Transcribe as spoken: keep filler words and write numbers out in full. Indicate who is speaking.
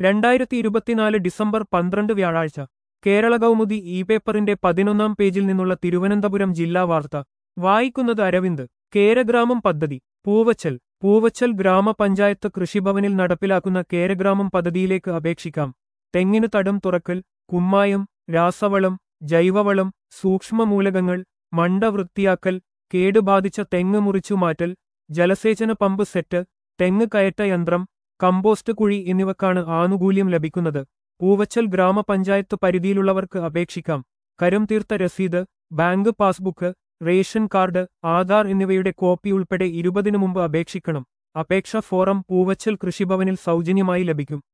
Speaker 1: രണ്ടായിരത്തി ഇരുപത്തിനാല് ഡിസംബർ പന്ത്രണ്ട് വ്യാഴാഴ്ച കേരള കൗമുദി ഇ പേപ്പറിന്റെ പതിനൊന്നാം പേജിൽ നിന്നുള്ള തിരുവനന്തപുരം ജില്ലാ വാർത്ത വായിക്കുന്നത് അരവിന്ദ്. കേരഗ്രാമം പദ്ധതി പൂവച്ചൽ പൂവച്ചൽ ഗ്രാമപഞ്ചായത്ത് കൃഷിഭവനിൽ നടപ്പിലാക്കുന്ന കേരഗ്രാമം പദ്ധതിയിലേക്ക് അപേക്ഷിക്കാം. തെങ്ങിനു തടം തുറക്കൽ, കുമ്മായം, രാസവളം, ജൈവവളം, സൂക്ഷ്മമൂലകങ്ങൾ, മണ്ട വൃത്തിയാക്കൽ, കേടുബാധിച്ച തെങ്ങ് മുറിച്ചുമാറ്റൽ, ജലസേചന പമ്പ് സെറ്റ്, തെങ്ങ് കയറ്റ യന്ത്രം, കമ്പോസ്റ്റ് കുഴി എന്നിവക്കാണ് ആനുകൂല്യം ലഭിക്കുന്നത്. പൂവച്ചൽ ഗ്രാമപഞ്ചായത്ത് പരിധിയിലുള്ളവർക്ക് അപേക്ഷിക്കാം. കരം തീർത്ത രസീത്, bank passbook, ration card, Aadhaar എന്നിവയുടെ കോപ്പി ഉൾപ്പെടെ ഇരുപതിനു മുമ്പ് അപേക്ഷിക്കണം. അപേക്ഷ ഫോറം പൂവച്ചൽ കൃഷിഭവനിൽ സൗജന്യമായി ലഭിക്കും.